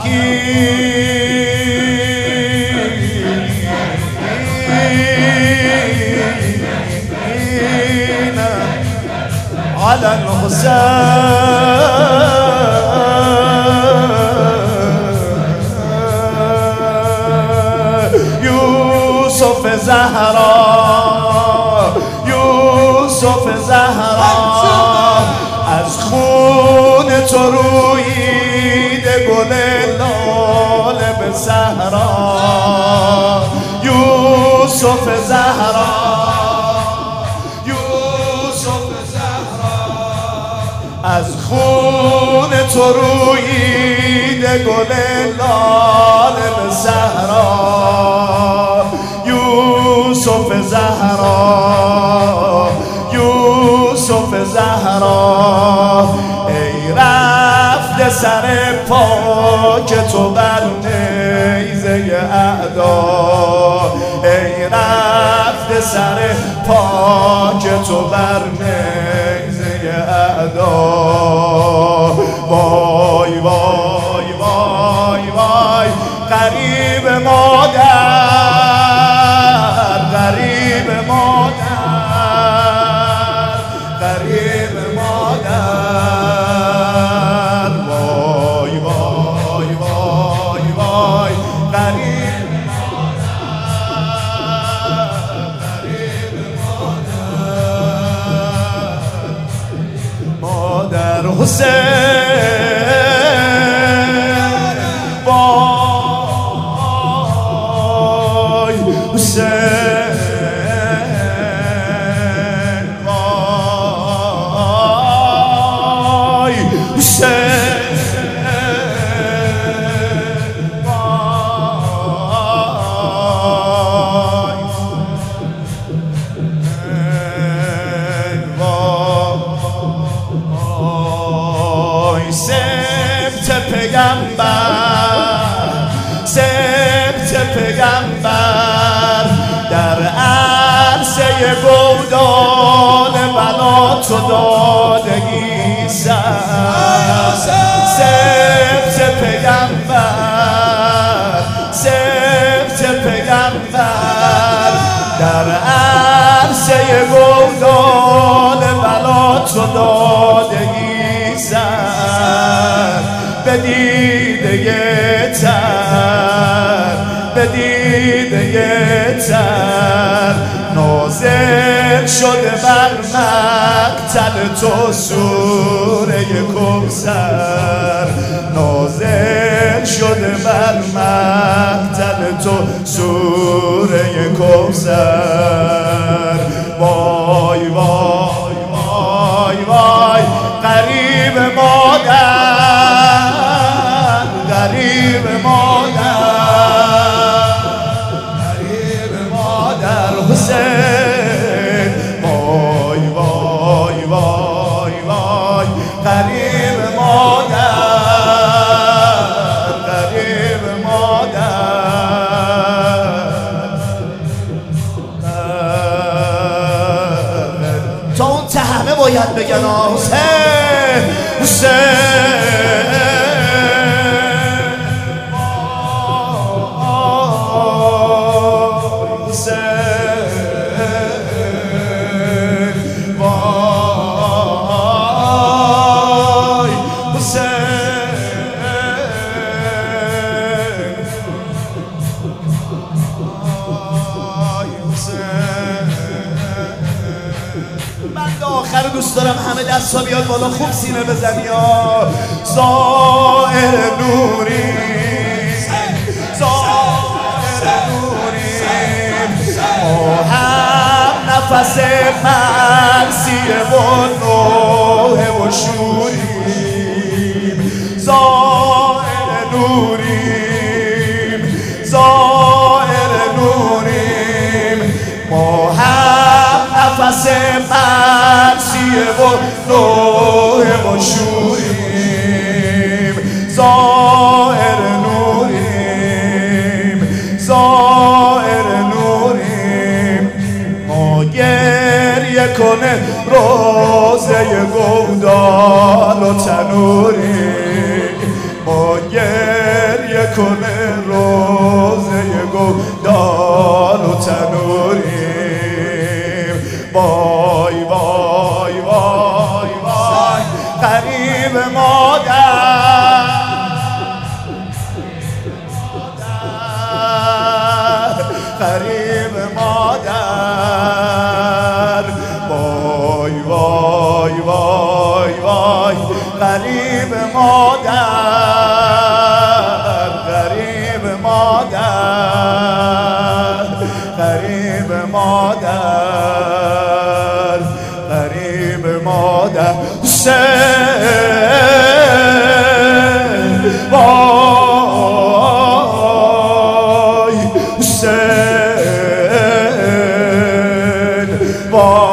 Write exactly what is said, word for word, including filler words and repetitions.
على الحسين یوسف زهرا یوسف زهرا از خون تو روییده گل لاله به صحرا یوسف زهرا از خون تو روییده گل لاله به صحرا یوسف زهرا یوسف زهرا ای رفته سر پاک تو بر نیزه اعدا ای رفته سر پاک تو بر نیزه اعدا وای وای وای وای غریب مادر غریب مادر غریب مادر وای وای وای وای غریب مادر غریب مادر مادر حسین وای حسین وای حسین وای سبت پیغمبر سبت پیغمبر در عرصه گودال بلا تو دادگی سر سبت پیغمبر سبت پیغمبر در عرصه گودال بلا تو دادگی سر به دیده تر به دیده تر نازل شده بر مقتل تو سوره کوثر نازل شده بر مقتل تو سوره کوثر وای وای وای وای غریب مادر غریب مادر غریب مادر حسین وای وای وای وای غریب مادر غریب مادر تا اون ته همه باید بگن حسین حسین آخر دوست دارم همه دستا بیاد بالا خوب سینه بزنی ها زائر نوری زائر نوری ما هم نفس مرسیه و نوه و شوریم زائر نوریم زائر نوریم ما هم نفس مرسیه و نوه و شوریم زائر نوریم زائر نوریم ما گریه کنه روزه گودال و تنوریم ما گریه میکنه روزه گلدان و تنوریم. وای وای وای وای غریب مادر، غریب مادر، وای وای وای وای غریب مادر، غریب مادر، غریب مادر، غریب مادر. حسین وای، حسین وای.